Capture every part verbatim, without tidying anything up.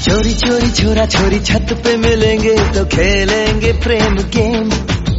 चोरी चोरी छोरा छोरी छत पे मिलेंगे तो खेलेंगे प्रेम गेम।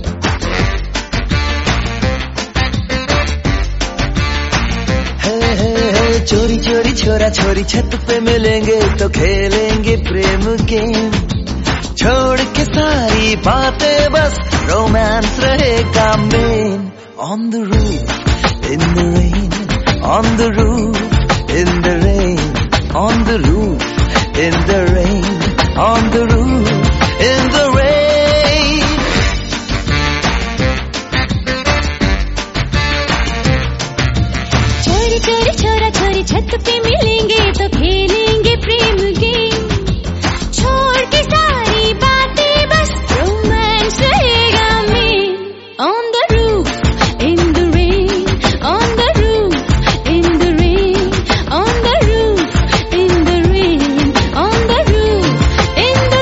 हे हे हे चोरी चोरी छोरा छोरी छत पे मिलेंगे तो खेलेंगे प्रेम गेम। छोड़ के सारी बातें बस रोमांस रहेगा main. On the roof, in the rain, on the roof, in the rain, on the roof, in the rain, on the roof, in the rain. चोरी चोरी छोरा छोरी छत पे मिलेंगे तो खेलेंगे प्रेम गेम। छोड़ के सारी बातें बस रोमांस रहेगा main. On the roof, in the rain, on the roof, in the rain, on the roof, in the rain, on the roof, in the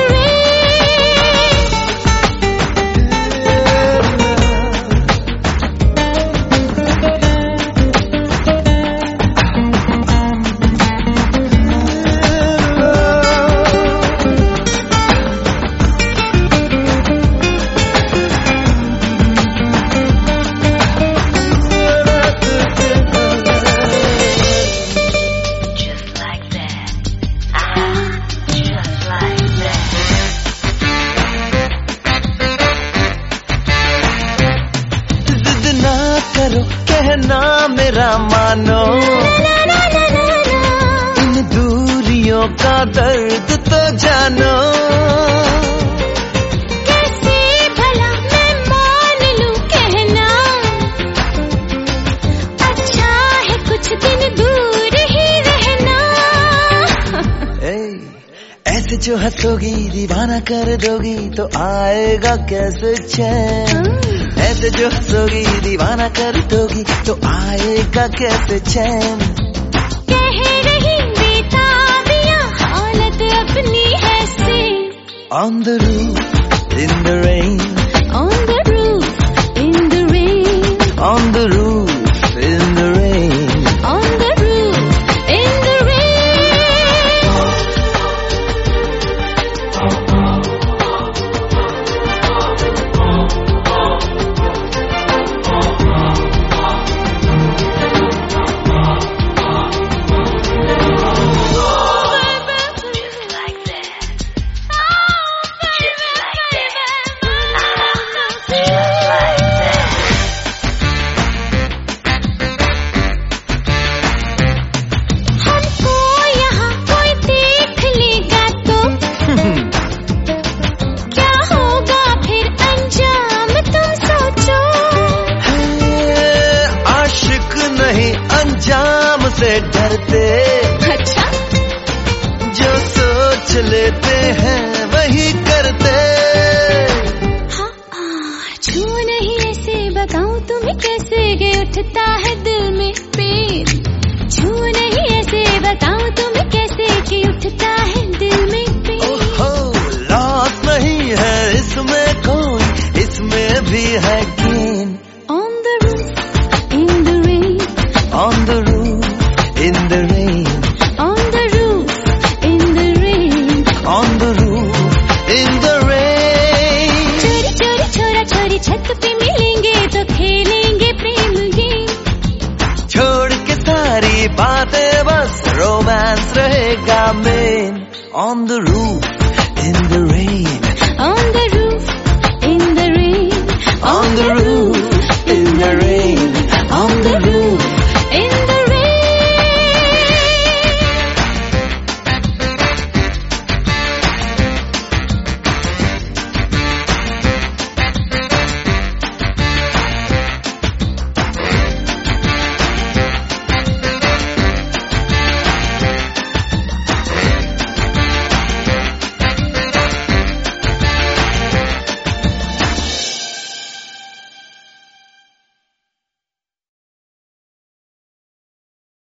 करो कहना मेरा मानो, इन दूरियों का दर्द तो जानो। कैसे भला मैं मान लूं कहना, अच्छा है कुछ दिन दूर ही रहना। ऐसे जो हंसोगी दीवाना कर दोगी तो आएगा कैसे चैन। ऐसे जो हंसोगी दीवाना कर दोगी तो आएगा कैसे चैन। कह रही बेताबियां हालत अपनी है से। On the roof, in the rain, On the roof, in the rain, on the roof, in the rain, on the roof, in the rain. अंजाम से डरते, अच्छा जो सोच लेते हैं वही करते। हाँ, छू नहीं ऐसे बताऊं तुम्हें कैसे के उठता है दिल में पीर। छू नहीं ऐसे बताऊं तुम्हें कैसे के उठता है दिल में पीर। ओहो लॉस नहीं है इसमें कोई, इसमें भी है gain. On the roof, in the rain, On the roof, in the rain, on the roof, in the rain, on the roof, in the rain. चोरी चोरी छोरा छोरी छत पे मिलेंगे तो खेलेंगे प्रेम गेम। छोड़ के सारी बातें बस रोमांस रहेगा main. On the roof, in the rain, On the roof, in the rain, on the roof, in the rain, on the roof.